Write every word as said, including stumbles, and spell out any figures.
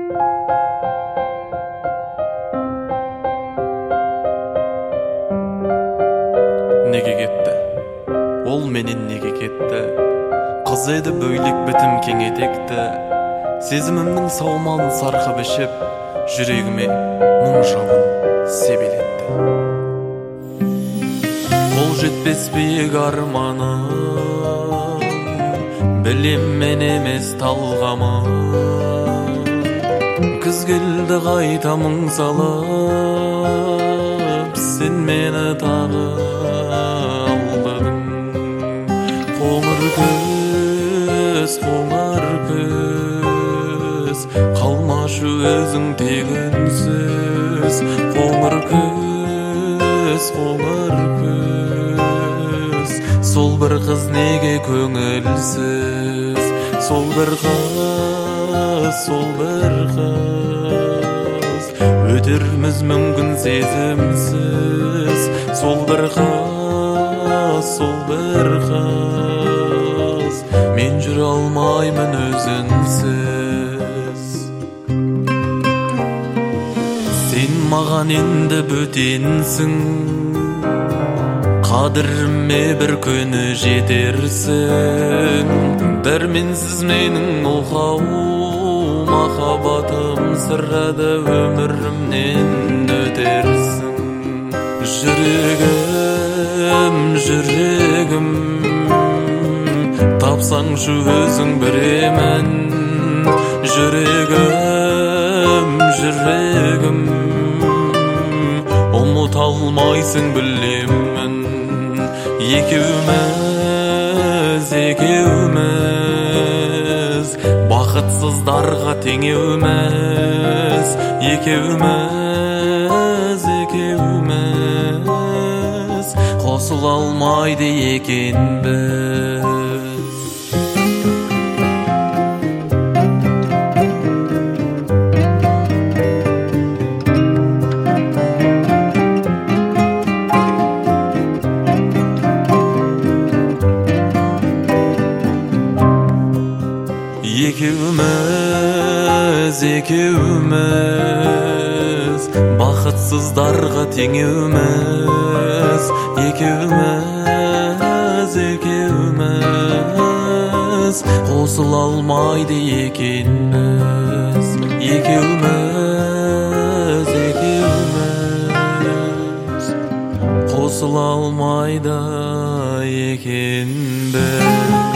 Неге кетті? Ол менен неге кетті? Кыз эди бөйлік бітім кең етекті. Сезімімнің саумалын сарқып ішіп, жүрегіме мұң жалын себелетті. Қол жетпес биік арманым, білем мен емес талғамым. Күз келді қайта мұң салып, сен мені тағы алдың. Қоңыр көз, қоңыр көз, қалмашы өзің тек үнсіз. Қоңыр көз, қоңыр көз, сол бір қыз неге көңілсіз? Сол бір қыз, сол бір қыз, өтерміз мүмкін сезімсіз. Сол бір қыз, сол бір қыз, мен жүре алмаймын өзіңсіз. Сен маған енді бөтенсің, қадіріме бір күні жетерсің. Дәрменсіз менің мылғау махаббатым, сірәді өмірімнен өтерсің. Жүрегім, жүрегім, тапсаңшы өзің біремін. Жүрегім, жүрегім, ұмыта алмайсың білемін. Екеуміз, екеуміз, бақытсыздарға теңеуміз. Екеуміз, екеуміз, қосыла алмайды екенбіз. Екеуміз, екеуміз, бақытсыздарға теңеуміз. Екеуміз, екеуміз, қосыла алмайды екенбіз. Екеуміз, екеуміз, қосыла алмайды екенбіз.